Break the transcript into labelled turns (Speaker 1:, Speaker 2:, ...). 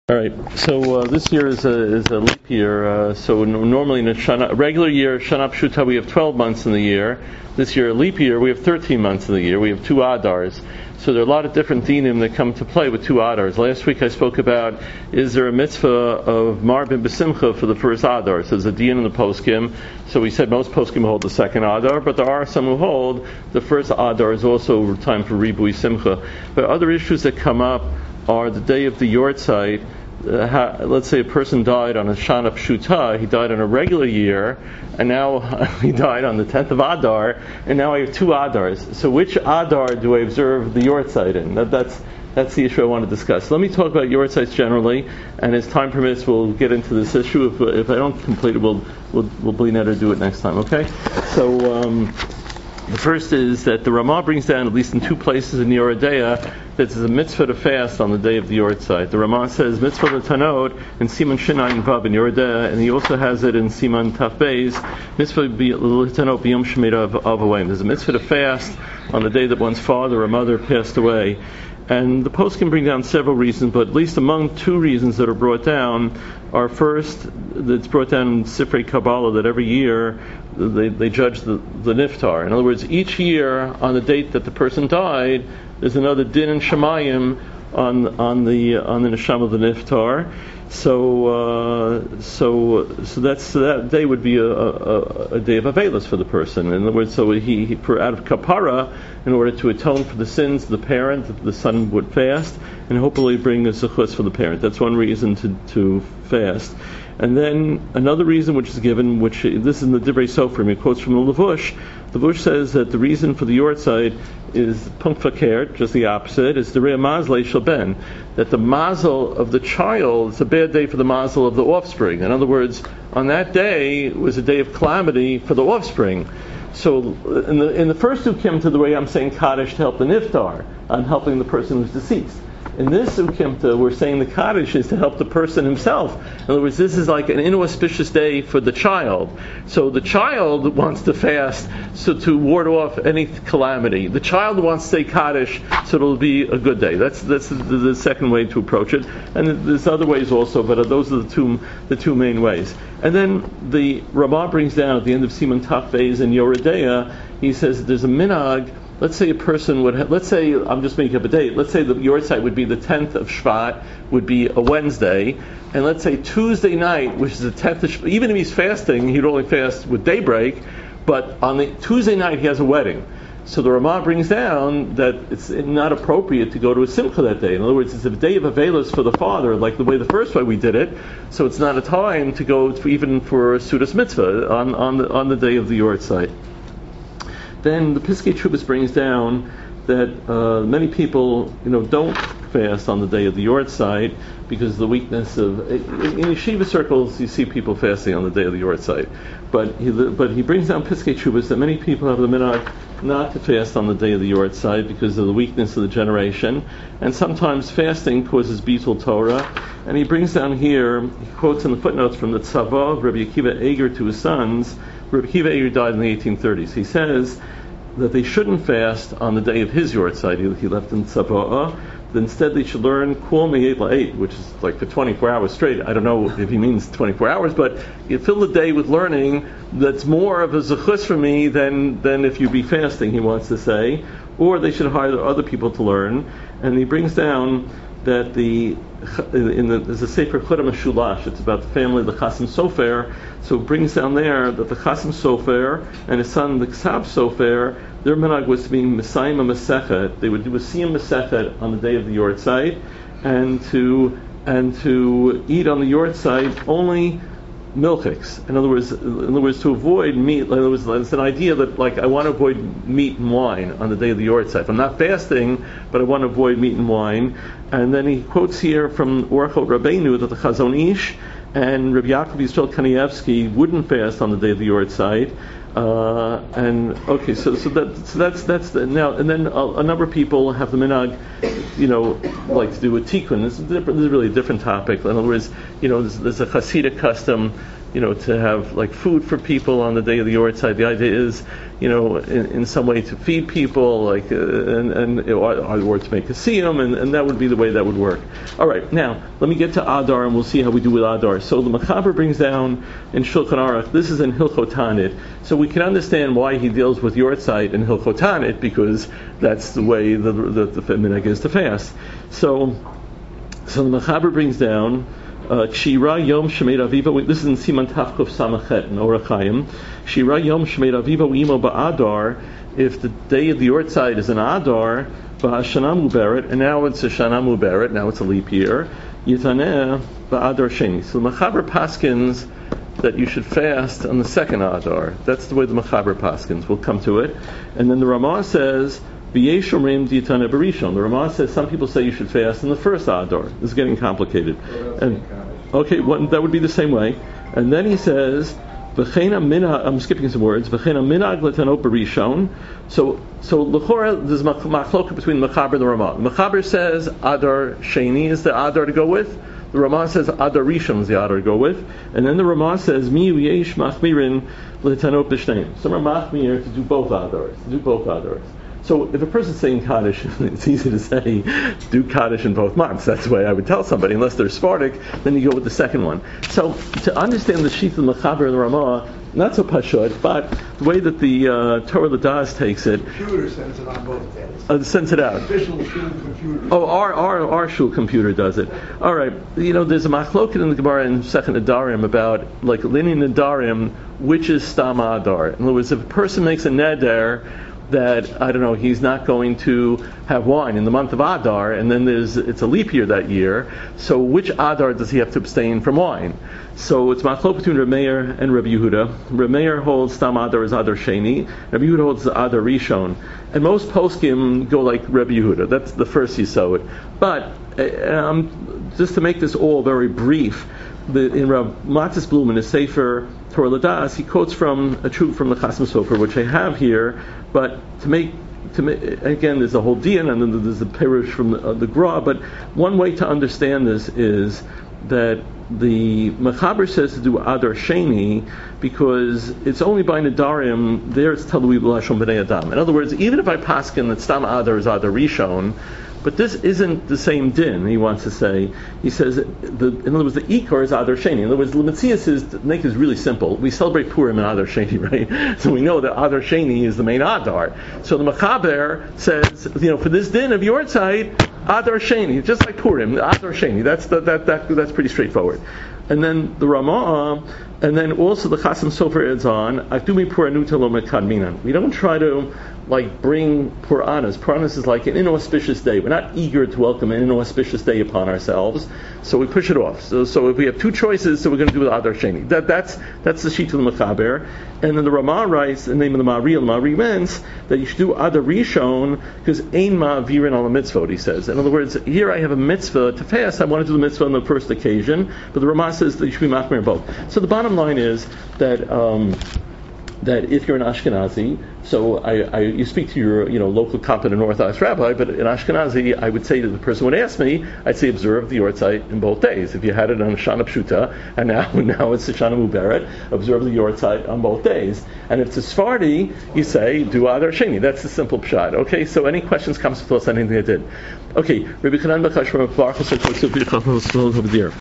Speaker 1: All right. So this year is a leap year. Normally in a regular year, Shana Pshuta, we have 12 months in the year. This year, a leap year, we have 13 months in the year. We have two Adars. So there are a lot of different dinim that come to play with two Adars. Last week I spoke about, is there a mitzvah of Marbin B'Simcha for the first Adar? So there's a din in the poskim. So we said most poskim hold the second Adar, but there are some who hold the first Adar is also time for Ribui Simcha. But other issues that come up are the day of the Yortzeit. Let's say a person died on a Shana Pshuta, he died on a regular year, and now he died on the 10th of Adar, and now I have two Adars. So which Adar do I observe the Yortzeit in? That's the issue I want to discuss. Let me talk about Yortzeits generally, and as time permits, we'll get into this issue. If I don't complete it, we'll bleed out or do it next time. Okay? So. The first is that the Ramah brings down, at least in two places in Yoreh De'ah, that there's a mitzvah to fast on the day of the Yortzeit. The Ramah says mitzvah l'tanot in Siman Shinayin Vav in Yoreh De'ah, and he also has it in Siman Taf Beis, mitzvah l'tanot b'yom shemira avavayim. There's a mitzvah to fast on the day that one's father or mother passed away. And the post can bring down several reasons, but at least among two reasons that are brought down are first, it's brought down in Sifrei Kabbalah that every year they judge the niftar. In other words, each year on the date that the person died, there's another din in Shemayim on the neshama of the niftar. So that day would be a day of Avelis for the person. In other words, so he out of kapara, in order to atone for the sins of the parent, the son would fast and hopefully bring a zechus for the parent. That's one reason to fast. And then another reason which is given, which this is in the Divrei Sofrim, it quotes from the Levush. The Levush says that the reason for the Yortzeit is Punkt Fakert, just the opposite, is the Re'ah Mazlei Shel Ben, that the mazel of the child is a bad day for the mazel of the offspring. In other words, on that day was a day of calamity for the offspring. So in the first two Ukimta, the way I'm saying Kaddish to help the Niftar, I'm helping the person who's deceased. In this Ukimta, we're saying the Kaddish is to help the person himself. In other words, this is like an inauspicious day for the child. So the child wants to fast so to ward off any calamity. The child wants to say Kaddish so it'll be a good day. That's the second way to approach it. And there's other ways also, but those are the two main ways. And then the Ramah brings down at the end of Siman Taf Beis in Yoreh De'ah, he says there's a minhag. Let's say a person would let's say, I'm just making up a date, let's say the Yortzeit would be the 10th of Shvat, would be a Wednesday, and let's say Tuesday night, which is the 10th of Shvat, even if he's fasting, he'd only fast with daybreak, but on the Tuesday night he has a wedding. So the Ramah brings down that it's not appropriate to go to a simcha that day. In other words, it's a day of Avelos for the father, like the way the first way we did it, so it's not a time to go even for a Sudas Mitzvah on the day of the Yortzeit. Then the Piskei Teshuvos brings down that many people, don't fast on the day of the Yortzeit because of the weakness of. In yeshiva circles, you see people fasting on the day of the Yortzeit, but he brings down Piskei Teshuvos that many people have the minhag not to fast on the day of the Yortzeit because of the weakness of the generation, and sometimes fasting causes bitul Torah. And he brings down here, he quotes in the footnotes from the Tzava of Rabbi Akiva Eger to his sons. Rabbi Akiva Eger died in the 1830s. He says that they shouldn't fast on the day of his Yortzeit. He left in Tzava'ah. Instead, they should learn Kol Me'et La'et, which is like for 24 hours straight. I don't know if he means 24 hours, but you fill the day with learning that's more of a zechus for me than if you be fasting, he wants to say. Or they should hire other people to learn. And he brings down that there's a Sefer Chudam Shulash. It's about the family of the Chasim Sofer. So it brings down there that the Chasim Sofer and his son the Ksav Sofer, their minhag was to be Mesayim Masechet. They would do a Siyam Masechet on the day of the Yortzeit, and to eat on the Yortzeit only milchiks. In other words, to avoid meat. In other words, it's an idea that I want to avoid meat and wine on the day of the Yortzeit. I'm not fasting, but I want to avoid meat and wine. And then he quotes here from Orchot Rabbeinu that the Chazon Ish and Rabbi Yaakov Yisrael Kanievsky wouldn't fast on the day of the Yortzeit. And okay, that's the, now, and then a number of people have the minhag, like to do a tikkun. This is really a different topic. In other words, there's a Hasidic custom, to have like food for people on the day of the Yortzeit. The idea is, in some way to feed people, like or to make a siyum, and that would be the way that would work. All right, now let me get to Adar, and we'll see how we do with Adar. So the Mechaber brings down in Shulchan Aruch. This is in Hilchot Tanit, so we can understand why he deals with Yortzeit in Hilchot Tanit, because that's the way the minhag is to fast. So the Mechaber brings down. Shira Yom Shemei Aviva. This is in Siman Tafkuf Samachet in Orach Chaim. Shira Yom Shemei Aviva U'imo Ba'adar. If the day of the Yortzeit is an Adar, Ba'ashana Muberet, and now it's a Shana Muberet, now it's a leap year. Yitaneh Ba'adar Sheni. So the Mechaber paskins that you should fast on the second Adar. That's the way the Mechaber paskins. We'll come to it, and then the Ramah says. The Ramah says some people say you should fast in the first Adar. This is getting complicated. And okay, that would be the same way. And then he says, I'm skipping some words. So l'chora, there's machloka between the Mechaber and the Ramah. The Mechaber says Adar Sheni is the Adar to go with. The Ramah says Adar Rishon is the Adar to go with. And then the Ramah says Mi yesh machmirin l'tanot b'shneim. Some are machmir to do both Adars. So if a person's saying Kaddish, it's easy to say, do Kaddish in both months. That's the way I would tell somebody. Unless they're Sephardic, then you go with the second one. So to understand the sheath of the Mechaber and the Ramah, not so pashut, but the way that the Torah Ladas takes it.
Speaker 2: The computer sends it on both days.
Speaker 1: Sends it out.
Speaker 2: Official shul computer.
Speaker 1: Oh, our shul computer does it. All right. There's a machloket in the Gemara in Second Nadarim about, like, Lini Nadarim, which is Stam Adar. In other words, if a person makes a neder, that, he's not going to have wine in the month of Adar, and then it's a leap year that year, so which Adar does he have to abstain from wine? So it's machlok between Reb Meir and Reb Yehuda. Reb Meir holds Stam Adar as Adar Sheni, Reb Yehuda holds Adar Rishon, and most poskim go like Reb Yehuda. That's the first yisod. But just to make this all very brief, in Rav Matzis Blum in his Sefer Torah Ladas, he quotes from a truth from the Chasam Sofer, which I have here. But to make again, there's a whole dian, and then there's a perush from the Gra. But one way to understand this is that the Mechaber says to do Adar Sheni because it's only by Nadarim. There it's Talui B'Lashon B'nei Adam. In other words, even if I paskin that Stam Adar is Adar Rishon, but this isn't the same din, he wants to say. He says, in other words, the Ikar is Adar Sheni. In other words, L'Metzias is really simple. We celebrate Purim in Adar Sheni, right? So we know that Adar Sheni is the main Adar. So the Mechaber says, for this din of Yortzeit, Adar Sheni, just like Purim, Adar Sheni. That's pretty straightforward. And then the Ramah, and then also the Chasam Sofer adds on, Akdumi Puranuta lo mekadminan. We don't try to bring Puranas. Puranas is like an inauspicious day. We're not eager to welcome an inauspicious day upon ourselves, so we push it off. So if we have two choices, so we're going to do it Adar Sheni. That's the sheet of the Mechaber. And then the Ramah writes, in the name of the Ma'ari means that you should do Adar Rishon because Ein Ma'avirin al mitzvot, he says. In other words, here I have a mitzvah to fast. I want to do the mitzvah on the first occasion, but the Ramah says that you should be machmir both. So the bottom line is that if you're an Ashkenazi, so you speak to your local competent Orthodox rabbi, but in Ashkenazi, I would say to the person who would ask me, I'd say observe the Yortzeit in both days. If you had it on Shana Pshuta, and now it's a Shana Muberet, observe the Yortzeit on both days. And if it's a Sephardi, you say, do Adar Sheni. That's the simple pshat. Okay, so any questions, comments, thoughts on anything I did? Okay, Rabbi Chanan Bakash from Baruch